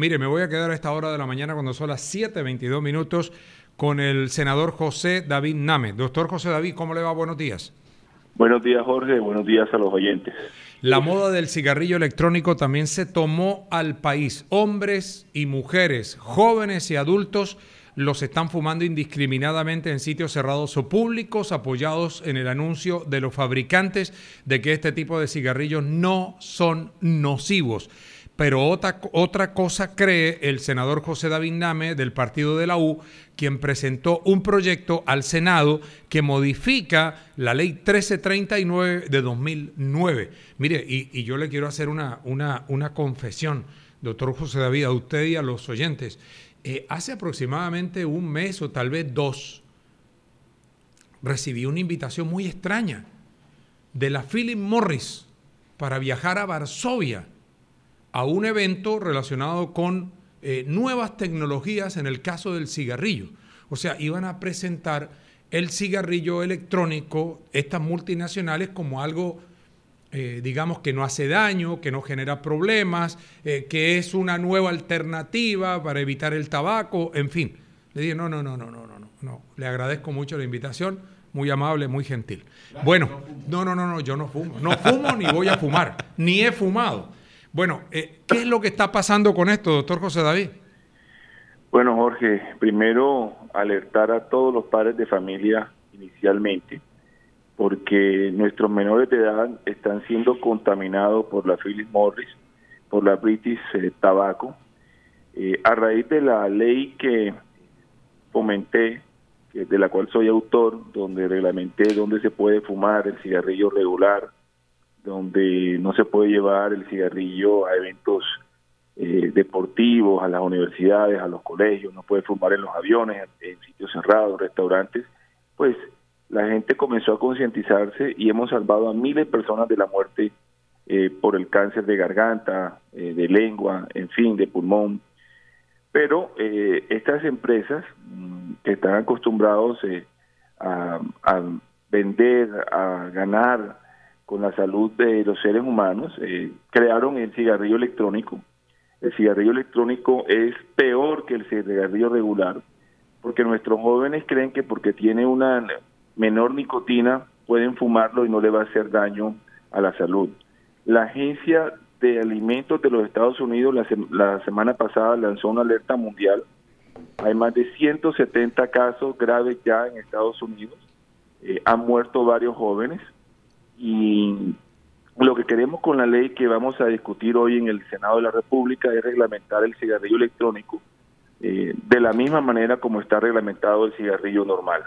Mire, me voy a quedar a esta hora de la mañana cuando son las 7:22 minutos con el senador José David Name. Doctor José David, ¿cómo le va? Buenos días. Buenos días, Jorge. Buenos días a los oyentes. La moda del cigarrillo electrónico también se tomó al país. Hombres y mujeres, jóvenes y adultos los están fumando indiscriminadamente en sitios cerrados o públicos, apoyados en el anuncio de los fabricantes de que este tipo de cigarrillos no son nocivos. Pero otra cosa cree el senador José David Name del partido de la U, quien presentó un proyecto al Senado que modifica la ley 1339 de 2009. Mire, y yo le quiero hacer una confesión, doctor José David, a usted y a los oyentes. Hace aproximadamente un mes o tal vez dos, recibí una invitación muy extraña de la Philip Morris para viajar a Varsovia a un evento relacionado con nuevas tecnologías en el caso del cigarrillo. O sea, iban a presentar el cigarrillo electrónico, estas multinacionales, como algo, digamos, que no hace daño, que no genera problemas, que es una nueva alternativa para evitar el tabaco, en fin. Le dije, no, le agradezco mucho la invitación, muy amable, muy gentil. Gracias, bueno, no, yo no fumo. No fumo ni voy a fumar, ni he fumado. Bueno, ¿qué es lo que está pasando con esto, doctor José David? Bueno, Jorge, primero alertar a todos los padres de familia inicialmente, porque nuestros menores de edad están siendo contaminados por la Philip Morris, por la British Tobacco, a raíz de la ley que fomenté, de la cual soy autor, donde reglamenté dónde se puede fumar el cigarrillo regular, donde no se puede llevar el cigarrillo a eventos deportivos, a las universidades, a los colegios, no puede fumar en los aviones, en sitios cerrados, restaurantes. Pues la gente comenzó a concientizarse y hemos salvado a miles de personas de la muerte por el cáncer de garganta, de lengua, en fin, de pulmón. Pero estas empresas que están acostumbrados a vender, a ganar con la salud de los seres humanos, crearon el cigarrillo electrónico. El cigarrillo electrónico es peor que el cigarrillo regular, porque nuestros jóvenes creen que porque tiene una menor nicotina pueden fumarlo y no le va a hacer daño a la salud. La Agencia de Alimentos de los Estados Unidos la semana pasada lanzó una alerta mundial. Hay más de 170 casos graves ya en Estados Unidos. Han muerto varios jóvenes. Y lo que queremos con la ley que vamos a discutir hoy en el Senado de la República es reglamentar el cigarrillo electrónico de la misma manera como está reglamentado el cigarrillo normal.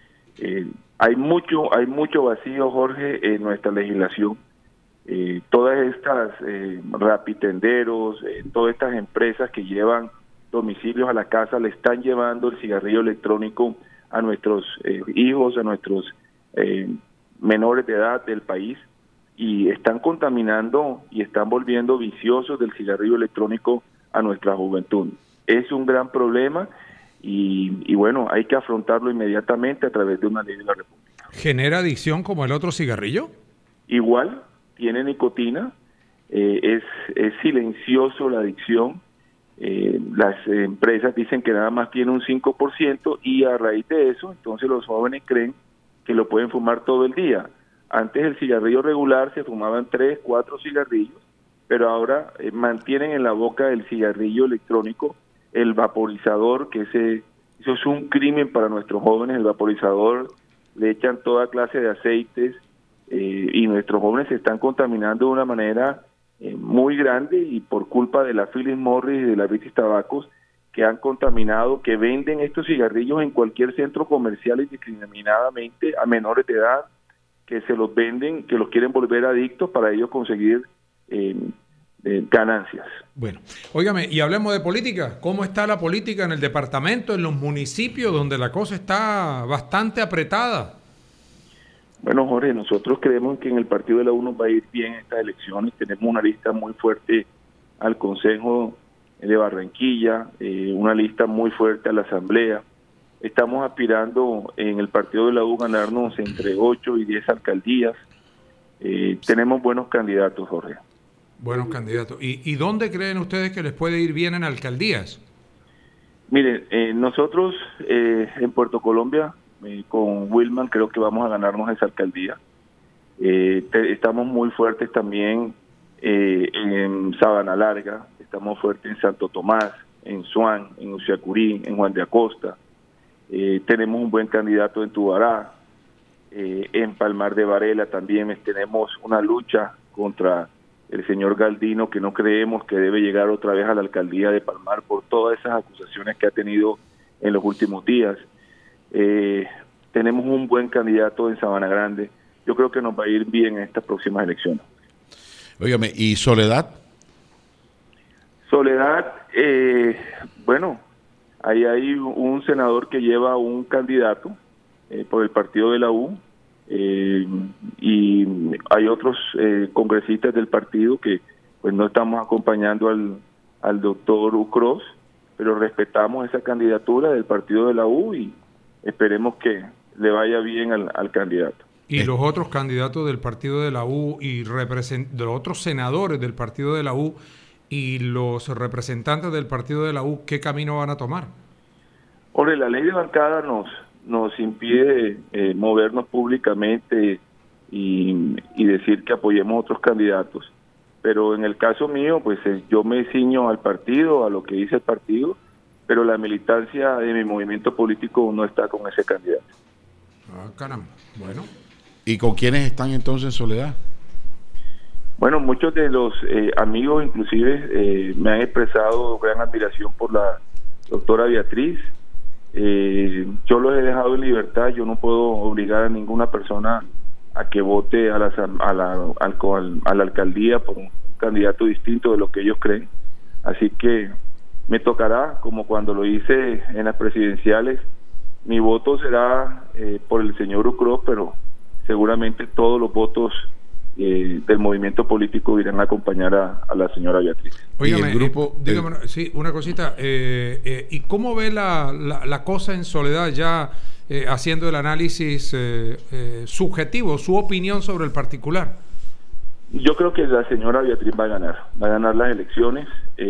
Hay mucho vacío, Jorge, en nuestra legislación. Todas estas rapitenderos, todas estas empresas que llevan domicilios a la casa le están llevando el cigarrillo electrónico a nuestros hijos, a nuestros menores de edad del país, y están contaminando y están volviendo viciosos del cigarrillo electrónico a nuestra juventud. Es un gran problema y bueno, hay que afrontarlo inmediatamente a través de una ley de la República. ¿Genera adicción como el otro cigarrillo? Igual, tiene nicotina, es silencioso la adicción. Las empresas dicen que nada más tiene un 5% y a raíz de eso, entonces los jóvenes creen que lo pueden fumar todo el día. Antes el cigarrillo regular se fumaban 3, 4 cigarrillos, pero ahora mantienen en la boca el cigarrillo electrónico, el vaporizador, que eso es un crimen para nuestros jóvenes. El vaporizador, le echan toda clase de aceites y nuestros jóvenes se están contaminando de una manera muy grande, y por culpa de la Philip Morris y de la British Tobacco, que han contaminado, que venden estos cigarrillos en cualquier centro comercial indiscriminadamente a menores de edad, que se los venden, que los quieren volver adictos para ellos conseguir ganancias. Bueno, óigame, y hablemos de política. ¿Cómo está la política en el departamento, en los municipios, donde la cosa está bastante apretada? Bueno, Jorge, nosotros creemos que en el partido de la U nos va a ir bien estas elecciones. Tenemos una lista muy fuerte al Consejo de Barranquilla, una lista muy fuerte a la Asamblea. Estamos aspirando en el partido de la U ganarnos entre 8 y 10 alcaldías. Tenemos buenos candidatos, Jorge. Buenos candidatos. ¿Y dónde creen ustedes que les puede ir bien en alcaldías? Miren, nosotros en Puerto Colombia, con Wilman, creo que vamos a ganarnos esa alcaldía. Estamos muy fuertes también en Sabana Larga, estamos fuertes en Santo Tomás, en Suán, en Uciacurí, en Juan de Acosta. Tenemos un buen candidato en Tubará, en Palmar de Varela también tenemos una lucha contra el señor Galdino, que no creemos que debe llegar otra vez a la alcaldía de Palmar por todas esas acusaciones que ha tenido en los últimos días. Tenemos un buen candidato en Sabana Grande. Yo creo que nos va a ir bien en estas próximas elecciones. Óigame, ¿y Soledad? Soledad, bueno, ahí hay un senador que lleva un candidato por el partido de la U, y hay otros congresistas del partido que pues no estamos acompañando al doctor Ucros, pero respetamos esa candidatura del partido de la U y esperemos que le vaya bien al candidato. ¿Y los otros candidatos del partido de la U y de los otros senadores del partido de la U y los representantes del partido de la U, qué camino van a tomar? Ahora, la ley de bancada nos impide movernos públicamente y decir que apoyemos otros candidatos. Pero en el caso mío, pues yo me ciño al partido, a lo que dice el partido, pero la militancia de mi movimiento político no está con ese candidato. Ah, caramba. Bueno. ¿Y con quiénes están entonces en Soledad? Bueno, muchos de los amigos inclusive me han expresado gran admiración por la doctora Beatriz. Yo los he dejado en libertad, yo no puedo obligar a ninguna persona a que vote a la alcaldía por un candidato distinto de lo que ellos creen. Así que me tocará, como cuando lo hice en las presidenciales, mi voto será por el señor Ucros, pero seguramente todos los votos del movimiento político irán a acompañar a la señora Beatriz. Óigame, el grupo, dígame, sí, una cosita, ¿y cómo ve la cosa en Soledad ya haciendo el análisis subjetivo, su opinión sobre el particular? Yo creo que la señora Beatriz va a ganar las elecciones.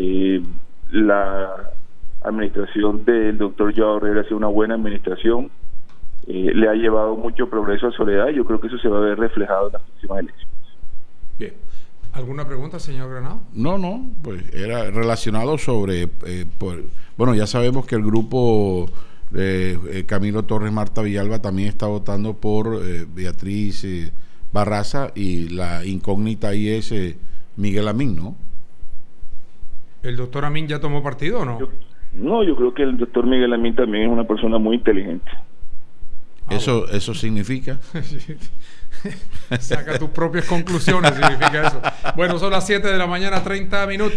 La administración del doctor Joao Herrera ha sido una buena administración, le ha llevado mucho progreso a Soledad y yo creo que eso se va a ver reflejado en las próximas elecciones. Bien. ¿Alguna pregunta, señor Granado? No, pues era relacionado sobre, bueno, ya sabemos que el grupo de Camilo Torres, Marta Villalba también está votando por Beatriz Barraza y la incógnita ahí es Miguel Amín, ¿no? ¿El doctor Amín ya tomó partido o no? Yo creo que el doctor Miguel Amín también es una persona muy inteligente. Eso significa. Saca tus propias conclusiones, significa eso. Bueno, son las 7 de la mañana, 30 minutos.